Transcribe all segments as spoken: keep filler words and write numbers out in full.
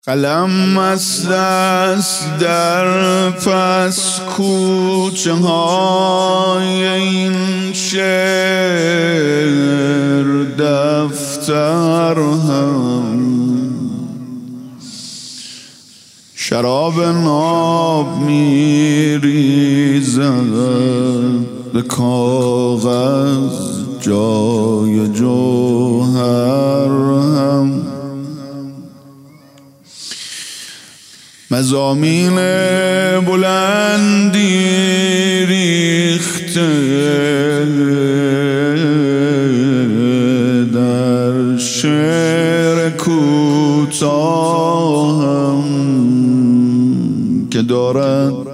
قلم مست است در پس کوچه های این شعر، دفتر هم شراب ناب می ریزد به کاغذ جای جوهر هم. مضامین بلندی ریخته در شعر کوتاهم که دارد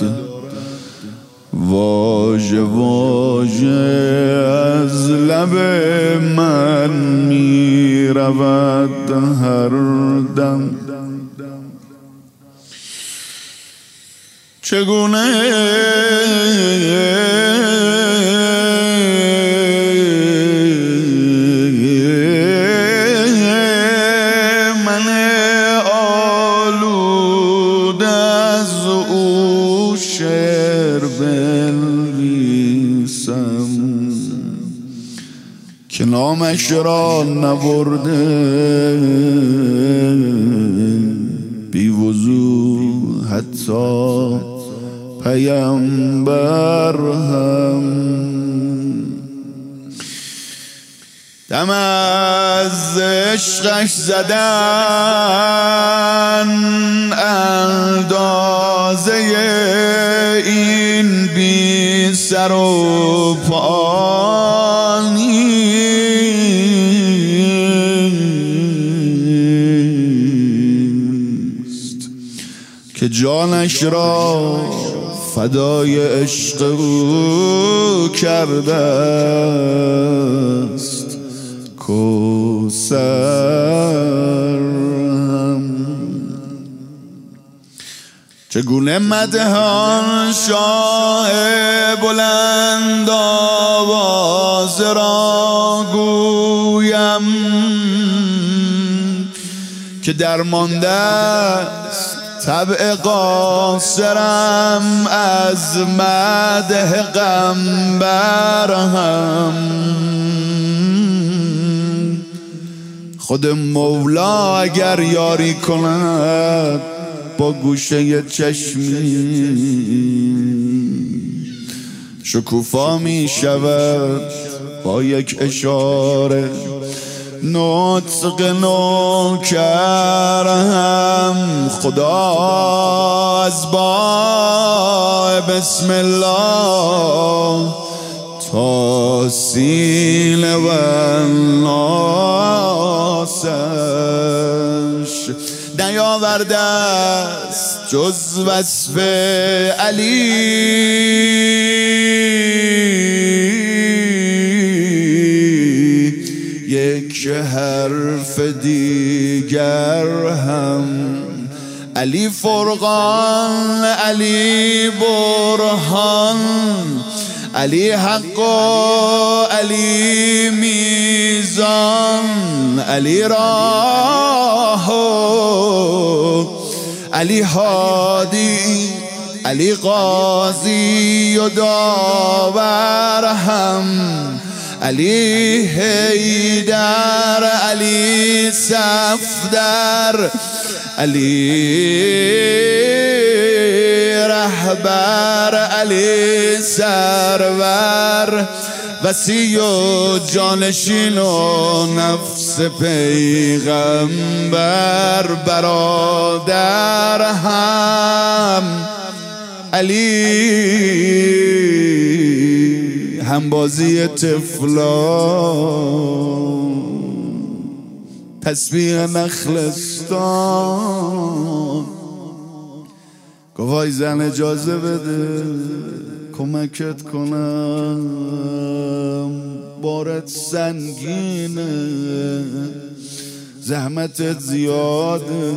واژه واژه از لب من می رود هر دم. چگونه من آلود از او شعر بنویسم که نامش را نبرده بی وضوح حتی پیامبر هم. دم از عشقش زدن اندازه این بی سر و پا نیست که جانش را فدای عشق او کرده است کوثر هم. چگونه مدح آن شاه بلند آواز را گویم که درمانده است طبع قاصرم از مدح غمبر هم. خود مولا اگر یاری کند با گوشه چشمی شکوفا می شود با یک اشاره. نطق نو کردم خدا از با بسم الله تا سین و ناسش نیاورده است جز وصف علی. یک حرف دیگر هم علی فرقان، علی برهان، علی حق و علی میزان، علی راه و علی هادی، علی قاضی و داور هم، علی حیدر، علی صفدر، علی رهبر، علی سرور، وصی و جانشین و نفس پیغمبر، برادر هم علی همبازی طفلان، تسبیح نخلستان. گفت زن اجازه بده کمکت کنم، بارت سنگینه، زحمتت زیاده.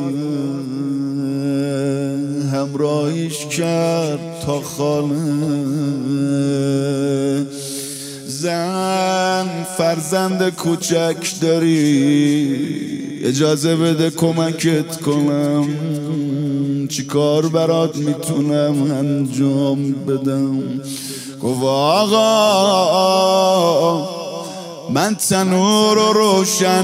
همراهیش کرد تا خانه، زن فرزند کوچک داری، اجازه بده کمکت کنم، چی کار برات میتونم انجام بدم؟ گفت آقا من تنور رو روشن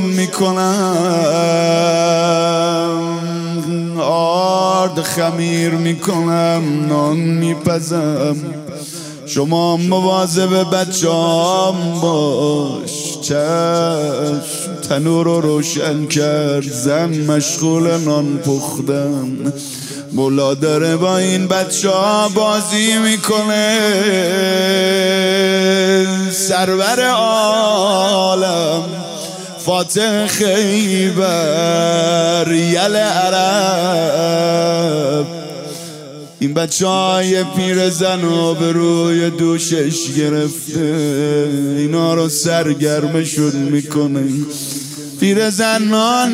میکنم، آرد خمیر میکنم، نان میپزم، شما مواظب بچه‌ام باش. چشم. تنور رو روشن کرد، زن مشغول نان پختن، مولا داره با این بچه ها بازی میکنه. سرور عالم فاتح خیبر یل عرب، این بچه های پیر زن رو به روی دوشش گرفته، اینا رو سرگرمشون میکنه. پیر زن نان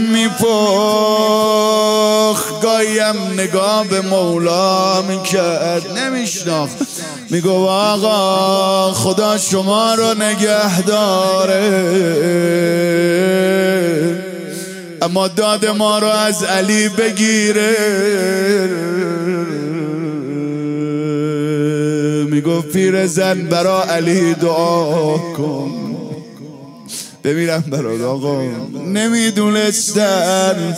میپخت، گاهیم نگاه به مولا میکرد، نمیشناخت. میگو آقا خدا شما رو نگه داره، اما داد ما رو از علی بگیره. میگو پیر زن برا علی دعا کن، بمیرم برات. آقا نمیدونستن،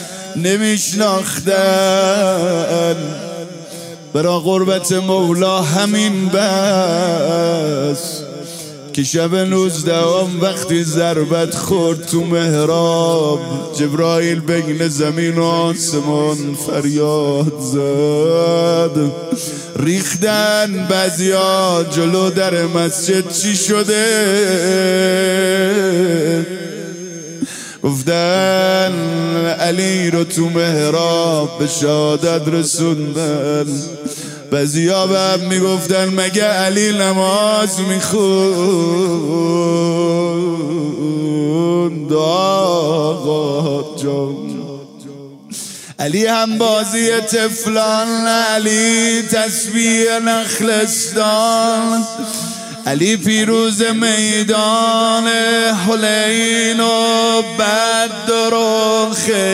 نمیشناختن، برا قربت مولا همین بس که شب نوزدهم وقتی ضربت خورد تو محراب، جبرائیل بین زمین و آسمان فریاد زد. ریختن بعضیا جلو در مسجد چی شده، گفتن علی رو تو محراب به شهادت رسوندن. بعضیا به هم میگفتن مگه علی نماز میخوند؟ آقا جان علی هم بازی طفلان، علی تسبیح نخلستان، علی پیروز میدان حنین و بدر و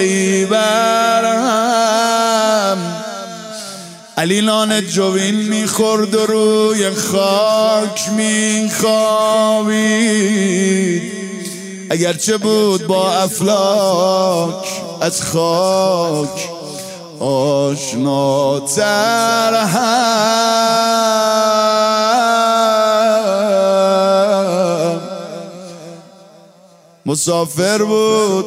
خیبر. علی نان جوین میخورد و روی خاک میخوابید، اگرچه بود با افلاک از خاک آشناتر هم. مسافر بود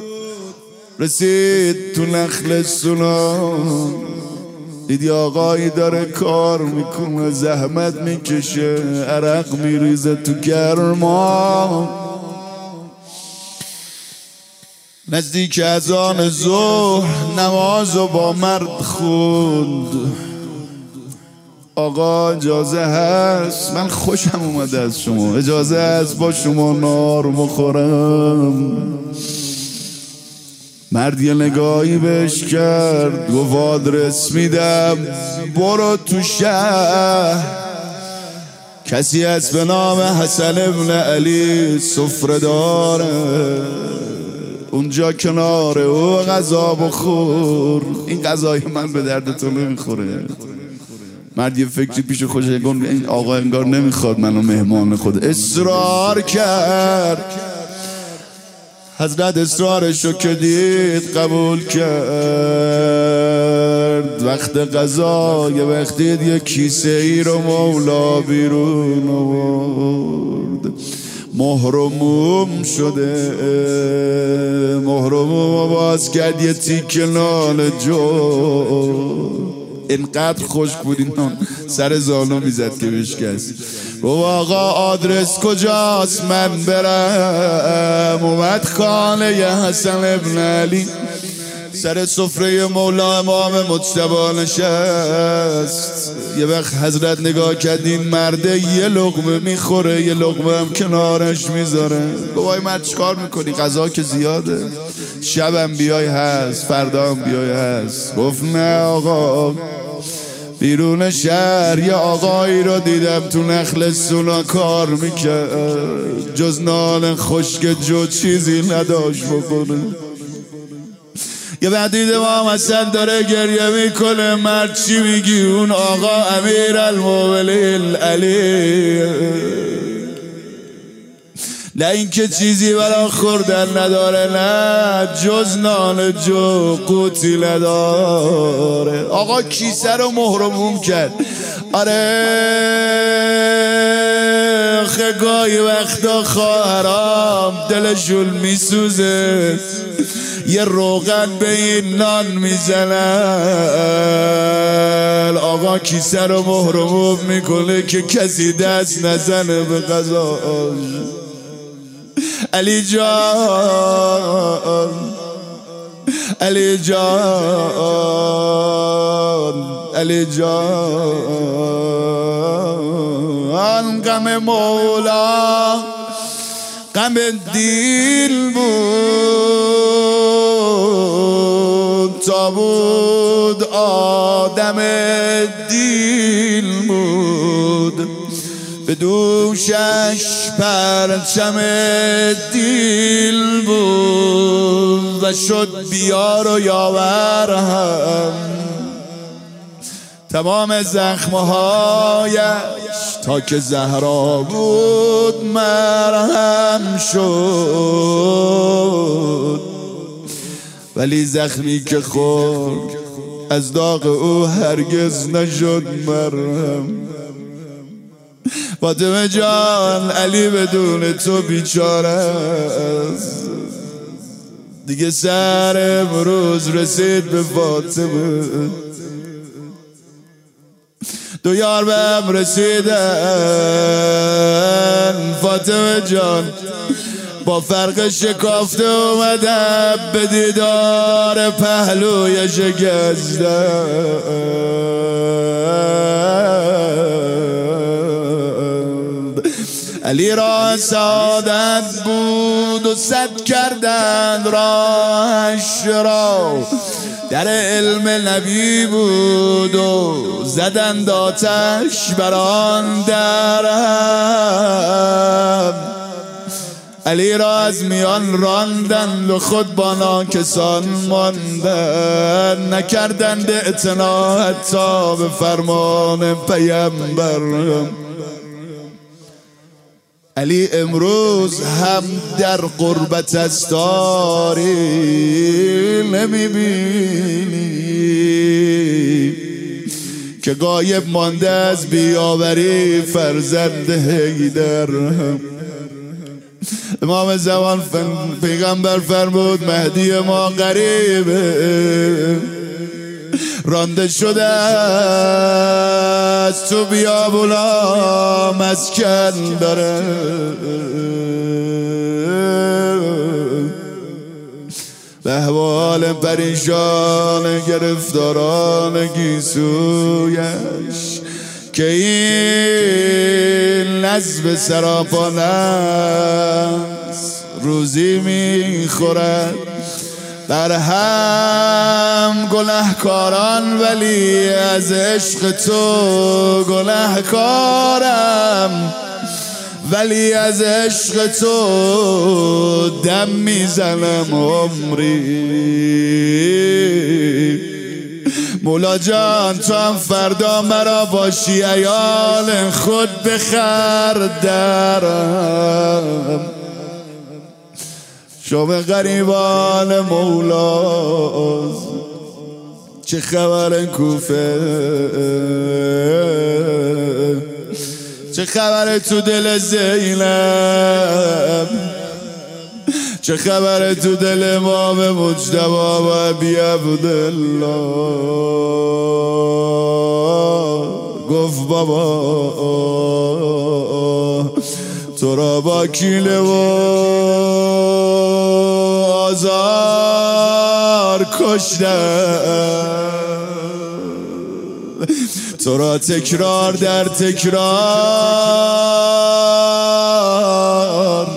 رسید تو نخلستان، دیدی آقایی داره کار میکنه، زحمت میکشه، عرق میریزه تو گرما. نزدیک اذان ظهر نمازو با مرد خوند. آقا اجازه هست؟ من خوشم اومده از شما، اجازه هست با شما نار بخورم؟ مرد یه نگاهی بهش کرد، گفت آدرس میدم، برو تو شهر، کسی هست به نام حسن ابن علی سفره داره، اونجا کنار او غذا بخور. این غذای من به درد تو نمیخوره. مرد یه فکری پیش خوش گفت این آقا انگار نمیخواد منو مهمان خود. اصرار کرد، حضرت اصرارشو که دید قبول کرد. وقت غذا یه وقتی دید یه کیسه ای رو مولا بیرون آورد، محرموم شده، محرموم باز کرد یه تیکه نان جو، اینقدر خشک بود این نان سر زانو میزد که بشکست. بابا آقا آدرس کجاست من برم؟ اومد خانه ی حسن ابن علی، سر سفره مولا امام مجتبی نشست. یه وقت حضرت نگاه کرد این مرده یه لقمه میخوره، یه لقمه هم کنارش میذاره. بابای مرد چیکار میکنی؟ غذا که زیاده، شبم بیای هست، فردا هم بیای هست. گفت نه آقا، بیرون شهر یه آقایی رو دیدم تو نخل سونا کار میکرد، جز نان خشک جو چیزی نداشت بکنه. یه بعد دیدم هم اصلا داره گریه میکنه. مرد چی میگی؟ اون آقا امیر المومنین علی، نه اینکه چیزی برا خوردن نداره، نه جز نان جو قوتی نداره. آقا کیسه رو محرموم کرد. آره خگاهی وقتا خواهرام دلشون میسوزه، یه روغن به این نان میزنن. آقا کیسه رو محرموم میکنه که کسی دست نزنه به غذاش. علی جان، علی جان، علی جان، غم مولا غم دل بود، تا بود آدم دل بود، به دوشش پرچم دل بود و شد بیار و یاور هم. تمام زخمهایش تا که زهرا بود مرهم شد، ولی زخمی که خورد از داغ او هرگز نشد مرهم. فاطمه جان، علی بدون تو بیچاره است. دیگه سر امروز رسید به فاطمه، دو یار به هم رسیدن. فاطمه جان با فرق شکافته اومدم به دیدار پهلوی شکستم. علی را سعادت بود و صد کردند راهش را، در علم نبی بود و زدند آتش بر آن درم. علی را از میان راندند و خود با ناکسان ماندند، نکردند اعتنا حتی به فرمان پیامبر. علی امروز هم در قربت است، داری نمیبینی که غایب مانده از بیاوری فرزند حیدر. امام زمان پیغمبر فرمود مهدی ما قریبه، رانده شده است تو بیابونا مسکن داره. به احوال پریشان گرفتاران گیسویش که این نزب سراپان است روزی میخورد در هم گناهکاران، ولی از عشق تو گناهکارم، ولی از عشق تو دم میزنم عمری. مولا جان تو هم فردا مرا باشی عیال خود بخر درم. شما غریبان مولاست، چه خبر کوفه، چه خبر تو دل زینب، چه خبر تو دل امام مجتبی و ابی عبدالله. گفت بابا تو را با کینه و آزار کشتم، تو را تکرار در تکرار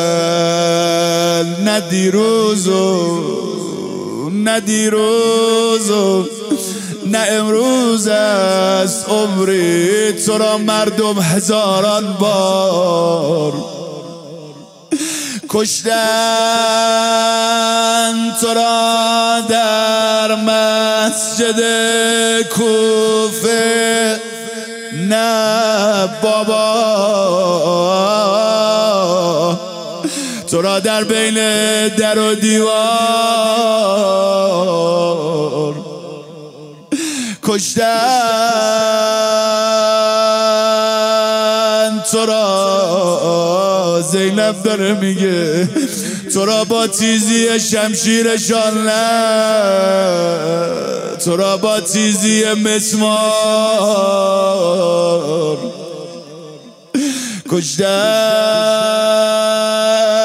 کشتن، نه دیروز و نه دیروز دیروز و نه امروز است عمری، تو را مردم هزاران بار کشتن، تو را در مسجد کوفه نه بابا، تو را در بین در و دیوار کشتن، تو را زینب داره میگه تو را با تیزی شمشیرشان نه، تو را با تیزی مسمار کشتن،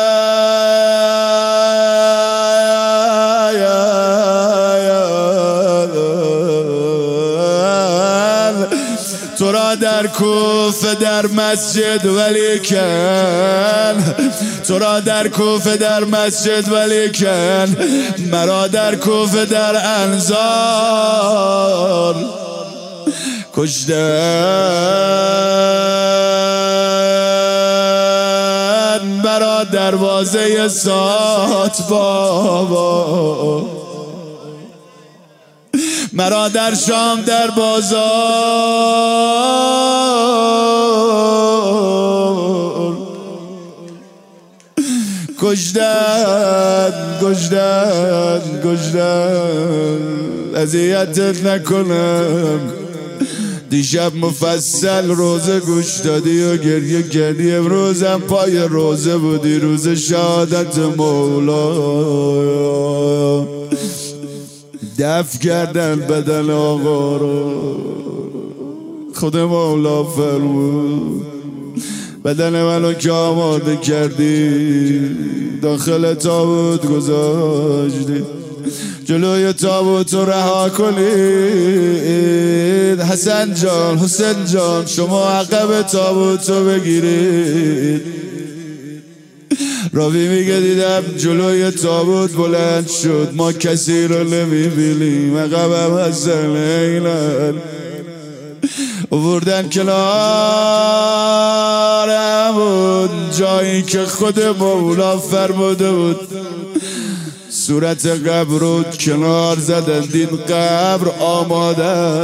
تو را در کوفه در مسجد ولیکن، تو را در کوفه در مسجد ولیکن، مرا در کوفه در انصار کشتن، مرا دروازه سات بابا، مرا در شام در بازار کشتن کشتن کشتن، اذیتت نکنم دیشب مفصل روزه گوش دادی و گریه کردی، امروزم پای روزه بودی، روز شهادت مولا، دفع کردن بدن آقا رو، خود مولا فرمود بدن منو که آماده کردی، داخل تابوت گذاشتی، جلوی تابوت رو رها کنید، حسن جان حسین جان شما عقب تابوت رو بگیرید. راوی میگه دیدم جلوی تابوت بلند شد، ما کسی رو نمیبینیم، عقبم حسن اینن آوردن کنارمون، جایی که خود مولا فرموده بود صورت قبر رو کنار زدن، دید قبر آماده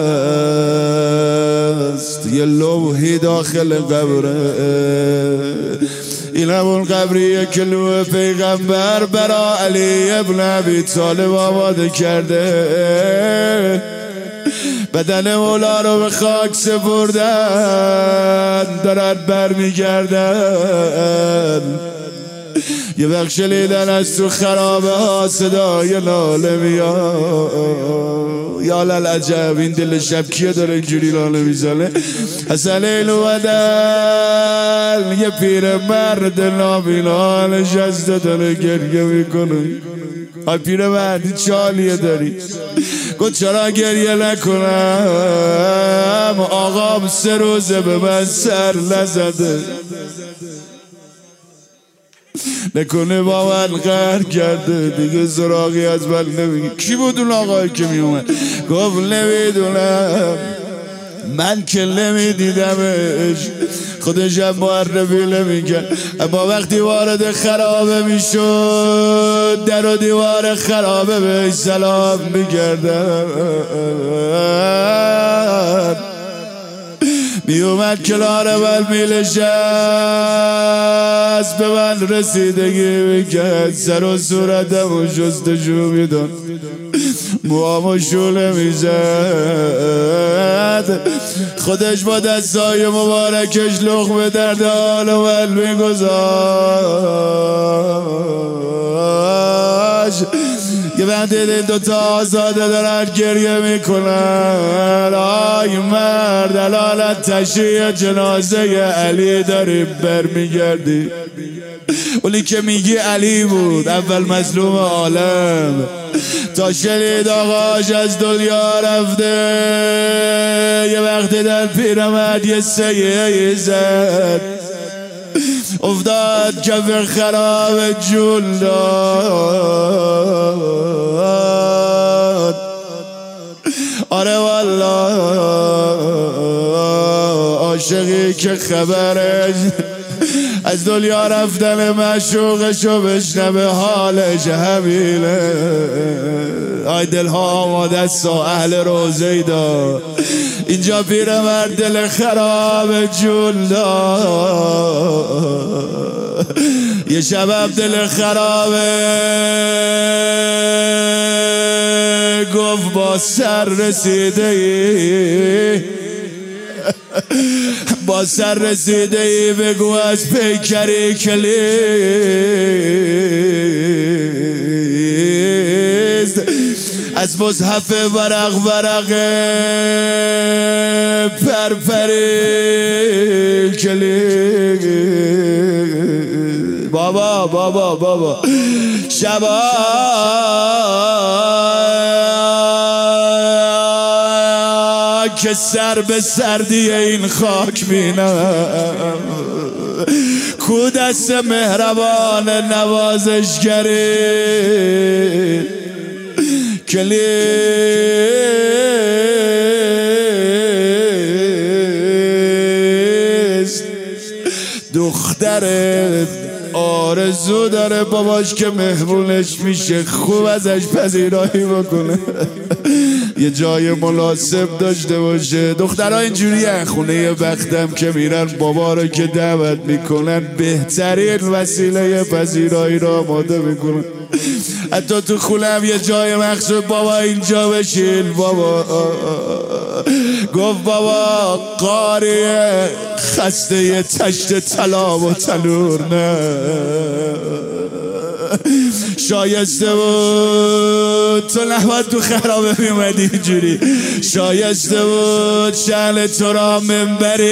است، یه لوحی داخل قبره، این همون قبریه که نوح پیغمبر برا علی ابن ابی طالب آماده کرده، بدن مولا رو به خاک سپردن، دارن برمیگردن، یه وقت شنیدن از تو خرابه ها صدای ناله میاد، یا للعجب این دل شب کیه داره اینجوری ناله میزنه؟ حسن این اومدن یه پیر مرد نابینا نشسته داره گریه میکنه، های پیر مردی چالیه داری؟ گفت چرا گریه نکنم، آقام سه روزه به من سر نزده، نکنه با من قهر کرده دیگه سراغی از من نمیگه. کی بود اون آقایی که میومد؟ گفت نمیدونم، من که نمیدیدمش، خودشم معرفی نمیکرد، اما وقتی وارد خرابه میشد در و دیوار خرابه به سلام میکردم، می اومد کنار من میلشست، به من رسیدگی میکرد، سر و صورتم و جستجو میدن، موامو شوله میزد، خودش با دستای مبارکش لقمه در دهان من میگذاشت. یه وقت این دوتا آزاده دارن گریه میکنن، آی مرد علالت تشییع جنازه علی داری برمیگردی، اولی که میگی علی بود اول مظلوم عالم، تا شنید آقاش از دنیا رفته، یه وقتی در پیرمرد یه سیه زد، افتاد کف خراب جون داد، آره والله عاشقی که خبرش از دنیا رفتن معشوقشو بشنوه حالش همینه. آی دلها آماده است اهل روزه دا اینجا پیرمرد دل خراب جون دا یه شبم دل خرابه گفت با سر رسیده ای با سر رسیده ای بگو از پیکری کلیست از مصحف ورق ورق پرپری کلیست. بابا بابا بابا شبا که سر به سردی این خاک بینم کو دست مهربان نوازشگری کلیست. دختر آرزو داره باباش که مهمونش میشه خوب ازش پذیرایی بکنه یه جای مناسب داشته باشه. دخترها اینجوریه خونه بختم که میرن بابا رو که دعوت میکنن بهترین وسیله پذیرایی را آماده میکنن. حتی تو خونم یه جای مخصوص بابا اینجا بشین بابا. گفت بابا قاریه خسته یه تشت طلا و تنور نه شایسته بود تو نباید تو خرابه میومدی اینجوری شایسته بود شأن تو را منبری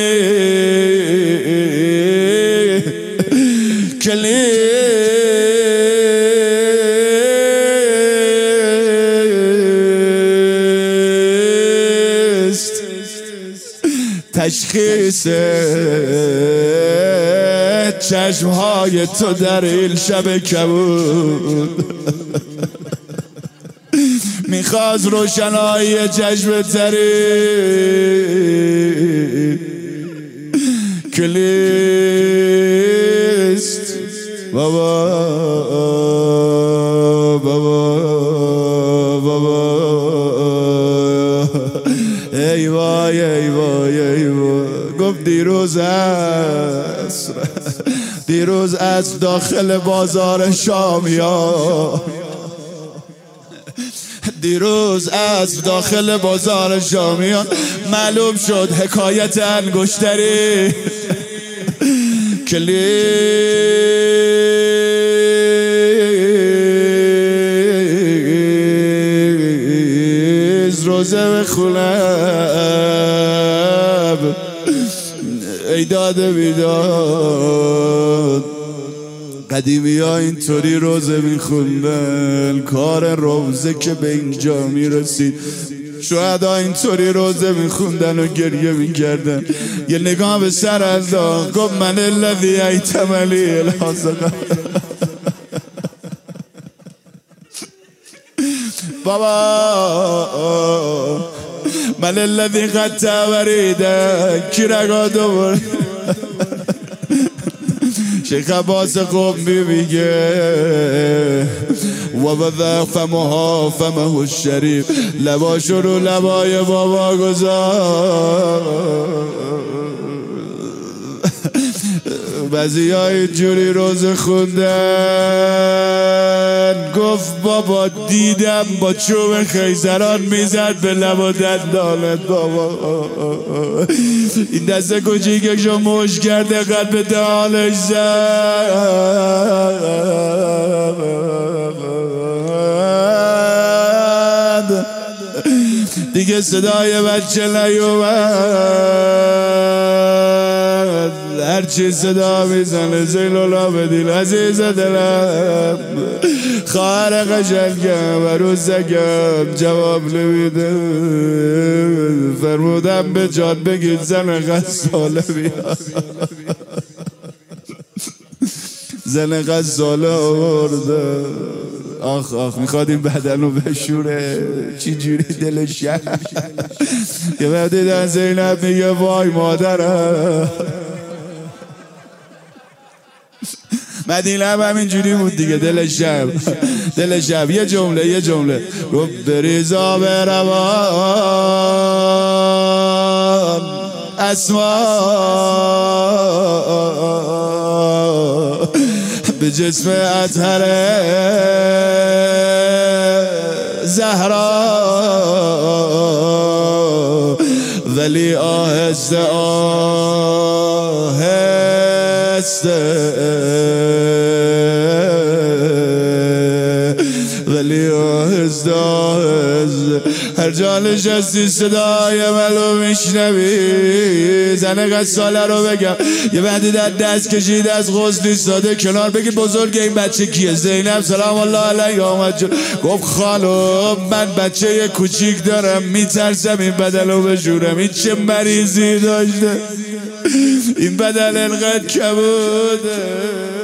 کلیست. تشخیص چشمهای تو در این شب کبود میخواست روشنایی چشم تری کلیست. بابا بابا بابا ای وای ای وای ای وای. گفت دیروز است دیروز از داخل بازار شامیا دیروز از داخل بازار شامیان معلوم شد حکایت انگشتری کلیز. روزه بخونم ای داده بیداد قدیمی ها اینطوری روزه میخوندن کار روزه که به اینجا میرسید. شهدا اینطوری روزه میخوندن و گریه میکردن. یه نگاه به سر انداخت گفت من الذی ایتملی الحاسقه. بابا من الذی قطع وریده کی رگا دوباره. شیخ عباس قمی میگه و بذا فمها فمه الشریف لباشو رو لبای بابا گذار. بعضی ها اینجوری روزه خوندن گفت بابا دیدم با چوب خیزران میزد به لب و دندانت بابا این دست کوچیکشو مش کرده قد به دهانش زد دیگه صدای بچه نیومد هرچی صدا میزنه زیلولا بدیل عزیز دلم خواهر قشنگم عروسکم جواب نمیده فرمودم به جاد بگید زن غزاله بیاد زن غزاله آورده آخ آخ میخواد این بدن رو بشوره چی جوری دلش یه بعد دیدن زینب میگه وای مادرم. مدینه هم همین جوری بود دیگه، دل شب دل شب یه جمله یه جمله رو بریزا به روان اسما به جسم اطهر زهرا ولی آهسته آهسته ولی آهسته آهسته هر جا نشستی صدای منو میشنوی. زنه غساله رو بگم یه بعدی در دست کشید از غسل ایستاده کنار. بگی بزرگ این بچه کیه؟ زینب سلام الله علیه آمد جون. گفت خانم من بچه یه کوچیک دارم میترسم این بدن رو بشورم. این چه مریضی داشته این بدن انقدر کبوده.